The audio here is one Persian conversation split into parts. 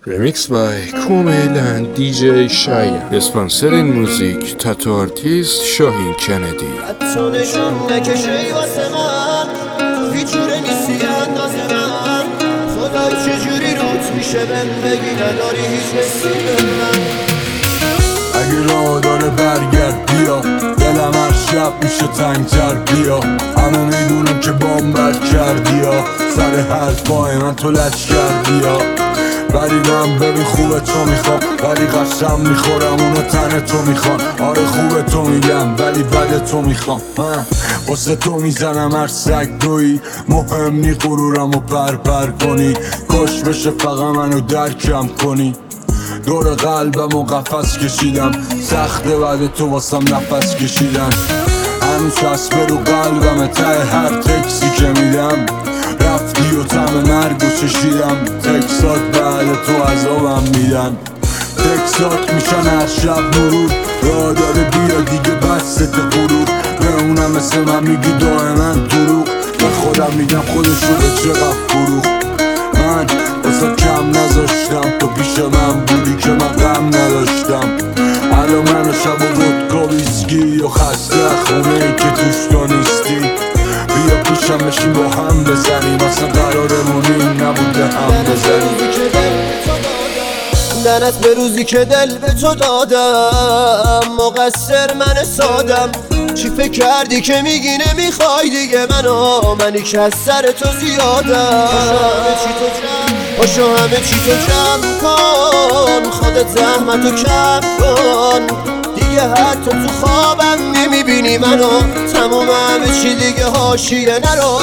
Remix by Kumelan DJ Shaya. اسپانسر این موزیک تاتو آرتیست شاهین کندی. حتی نشون نکشی واسه من هیچ جوره نیستی اندازه من خدا چجوری روت میشه بهم بگی نداری هیچ حسی به من. اگه راه داره برگرد بیا دلم هر شب میشه تنگتر بیا همه میدونم که بامبر کردی یا سر هر پای من تو لچ کردی یا ولی من ببین خوبه تو میخوام ولی قسم میخورم اونو تن تو میخوام آره خوبه تو میگم ولی بد تو میخوام من واسه تو میزنم هر سگ دوی مهم نی غرورم و پر کنی کش بشه فقط منو درکم کنی دور قلبم و قفس کشیدم سخته بعد تو واسم نفس کشیدن هنوز چسبه رو قلبم ته هر تکسی که میدم رفتی و طعم مرگ و چشیدم تکسات بعد تو عذابم میدن تکسات میشن هر شب مرور راه داره بیا دیگه بسته غرور به اونم مثل من میگی دائما دروغ به خودم میگم خودشو به چقدر فروخ من واسه کم نذاشتم تو پیش من بودی که من غم نداشتم الان من و شب و ودکا ویسکی و خسته خونه ای که توش تو نیستی بیا پیشم بشیم با هم بزنیم اصلا قرارمون این نبوده هم بزنیم دنت به روزی که دل به تو دادم مقصر من سادم چی فکر کردی که میگی نمیخوای دیگه منی که از سر تو زیادم پاشو همه چی تو جمع کن خودت زحمتو کم کن دیگه حتی تو خوابم نمیبینی منو تموم همه چی دیگه حاشیه نرو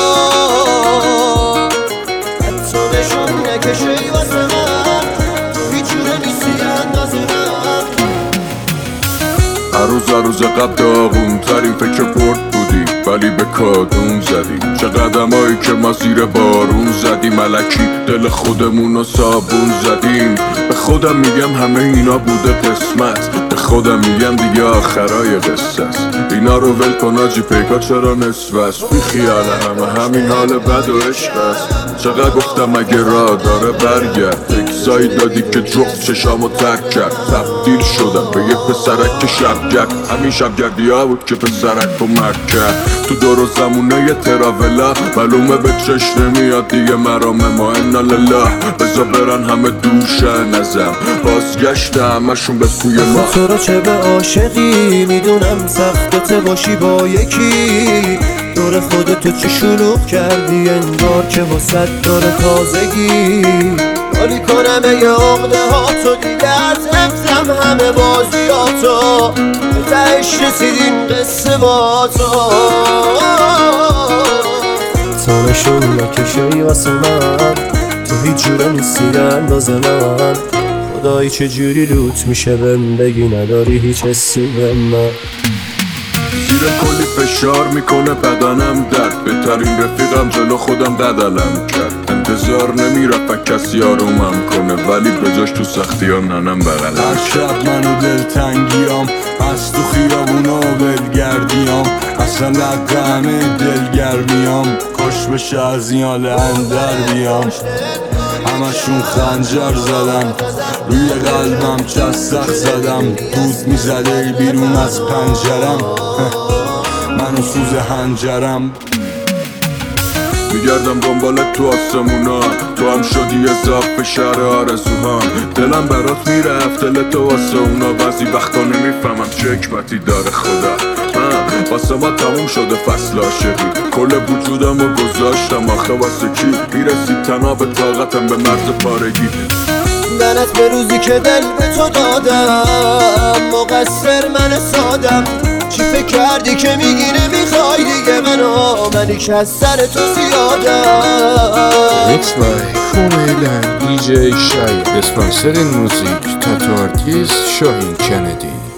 حتی نشون نکشی واسه من هیچ جوره نیستی اندازه من. هر روز قبل داغون ترین فکر پرد بودی ولی به کادون زدی چه قدمایی که ما زیر بارون زدیم ملکی دل خودمونو صابون زدیم به خودم میگم همه اینا بوده قسمت به خودم میگم دیگه آخرای قصه است اینا رو ول کن آجی پیکا چرا نصف است بی خیال همین حال بد و عشق است چقدر گفتم اگه راه داره برگرد تکسایی دادی که جفت چشامو ترک کرد تبدیل شدم به یه پسرک که شبگرد همین شبگردی ها بود که پسرک رو مرد کرد تو دور و زمونه یه تراولا معلومه به چشم نمیاد دیگه مرامه ما انا لله بزا برن همه دوشن ازم بازگشت همشون به سوی ما تو رو چه به عاشقی میدونم سختت باشی با یکی دور خودتو چی شلوغ کردی انگار که واسد داره تازگی حالی کنم یه عقده ها تو دیگه از حفظم همه بازیاتو به تهش رسیدین قصه با تو نشون نکشی واسه من تو هیچ جوره نیستی اندازه من خدایی چجوری روت میشه بهم بگی نداری هیچ حسی به من. زیر کلی فشار میکنه بدنم درد بهترین رفیقم جلو خودم بدلم کرد انتظار نمیرفت کسی آرومم کنه ولی به جاش تو سختی ها ننم بغلم هر شب منو دلتنگیام از تو خیابونا ولگردیام اصلا لقه همه دلگرمیام کش بشه از این حال اندر بیام همشون خنجر زدم روی قلبم چستخ زدم دود میزده بیرون از پنجرم منو سوز هنجرم میگردم دنبال تو آسمونا تو هم شدی اضافه شهر آرزوهام دلم برات میرفت دل تو واسه اونا بعضی وقتا نمیفهمم چه حکمتی داره خدا واسه ما تموم شده فصل عاشقی کل وجودم رو گذاشتم آخه واسه کی میرسید تناب طاقتم به مرز پارگی دنت به روزی که دل به تو دادم مقصر من سادم چی فکر کردی که میگی نمیخوای دیگه منی که از سر تو زیادم. Remix by Kumelan DJ Shaya. اسپانسر این موزیک تاتو آرتیست شاهین کندی.